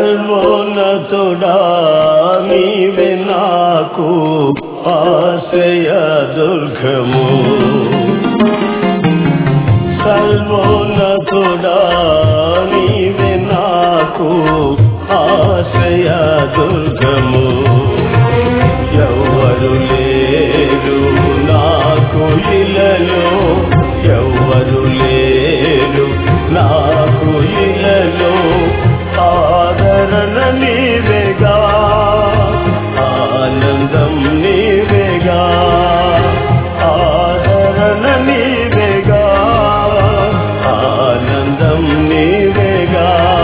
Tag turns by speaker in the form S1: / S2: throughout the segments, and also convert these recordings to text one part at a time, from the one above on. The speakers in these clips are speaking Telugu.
S1: సర్వోన్నతుడా నీవే నాకు ఆశ్రయ దుర్గము. సర్వోన్నతుడా నీవే నాకు ఆశ్రయ దుర్గము. ఎవ్వరు లేరు నాకు ఇలలో, ఎవ్వరు లేరు నాకు ఇలలో. ఆదరణ నీవేగా, ఆనందం నీవేగా, ఆదరణ నీవేగా, ఆనందం నీవేగా.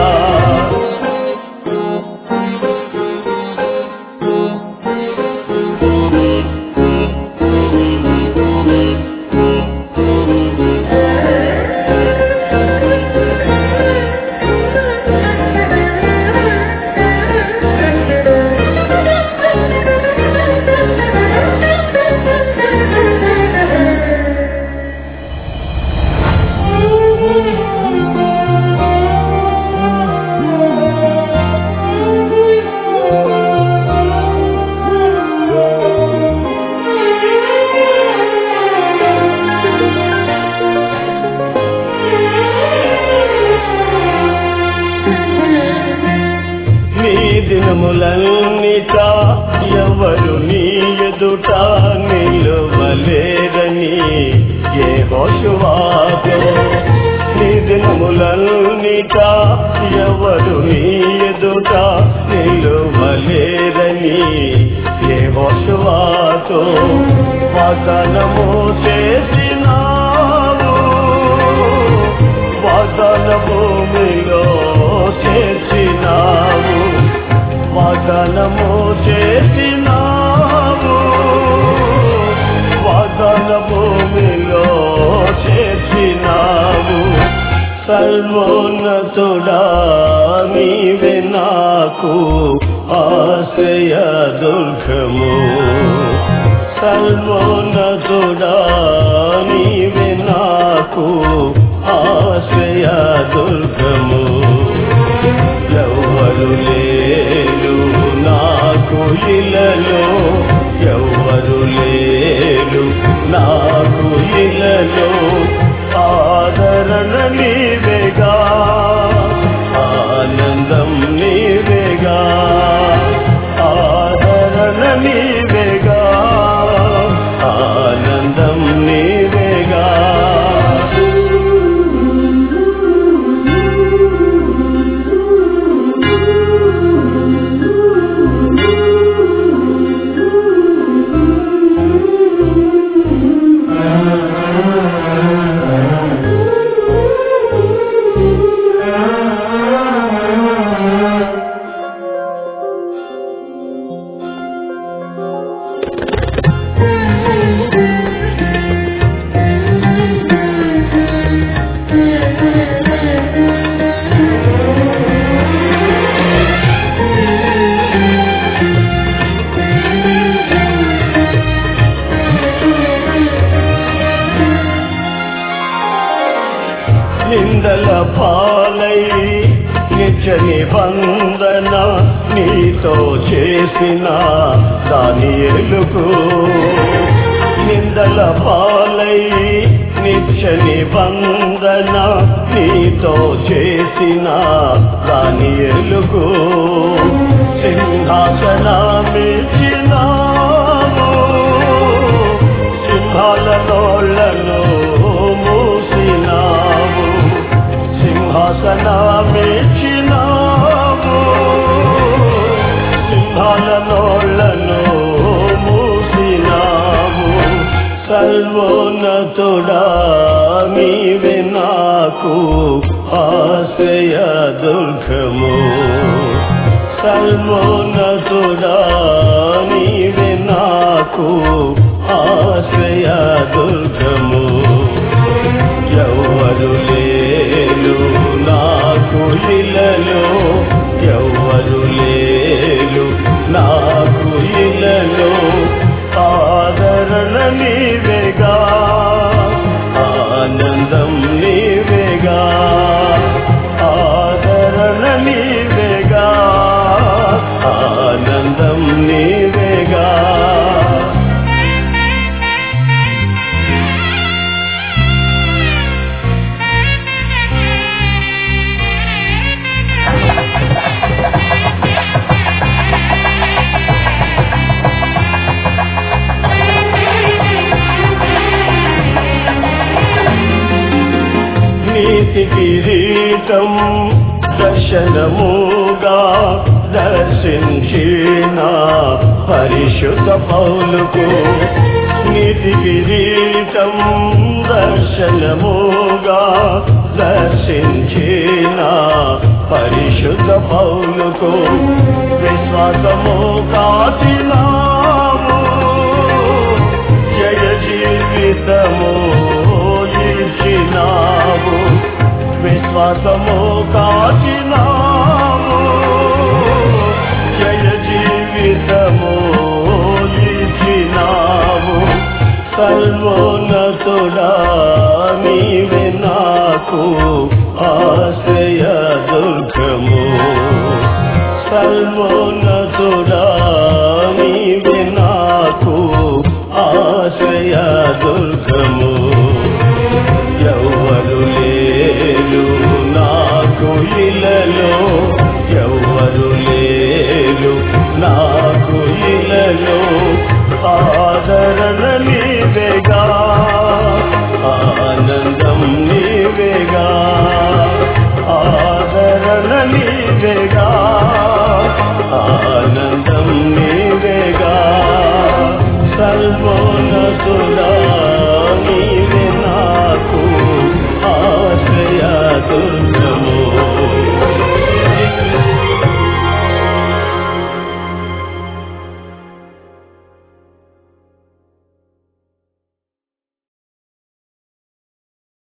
S1: దినములన్నిట ఎవరు నీ ఎదుట నిలువలేరని యెహోషువతో. నీ దినములన్నిట ఎవరు నీ ఎదుట నిలువలేరని యెహోషువతో వాగ్దానము చేసినావు, వాగ్దాన భూమిలో చేసినావు, వాగ్దానము చేసినావు, వాగ్దాన భూమిలో చేసినావు. సర్వోన్నతుడా నీవే నాకు ఆశ్రయ దుర్గము. సర్వోన్నతుడా నీవే నాకు ఆశ్రయ దుర్గము. ఎవ్వరు లేరు నాకు ఇలలో, ఎవ్వరు లేరు నాకు ఇలలో. ఆదరణ నీవేగా, ఆనందం నీవేగా, ఆదరణ నీవేగా, ఆనందం నీవేగా. నిందల పాలై నిత్య నిబంధన నీతో చేసిన దానియేలుకు. నిందల పాలై నిత్య నిబంధన నీతో చేసిన దానియేలుకు. సింహాసనమిచ్చినావు, సింహాల నోళ్లను మూసినావు, సింహాసనమిచ్చినావు, సింహాల నోళ్లను మూసినావు. సర్వోన్నతుడా నీవే నాకు ఆశ్రయ దుర్గము. సర్వోన్నతుడా నీవే నాకు ఆశ్రయ దుర్గము. ఎవ్వరు లేరు నాకు ఇలలో, ఎవ్వరు లేరు నాకు ఇలలో. ఆదరణ నీవేగా, ఆనందం నీవేగా, ఆదరణ నీవేగా. నీతి కిరీటం దర్శనముగా దర్శించిన పరిశుద్ధ పౌలుకు నీతి కిరీటం దర్శనముగా దర్శించిన పరిశుద్ధ పౌలుకు విశ్వాసము కాచినాము జయ జీవితము ఇచ్చినావు విశ్వాసము కాచినాము జయ జీవితము ఇచ్చినావు సర్వోన్నతుడా నీవే నాకు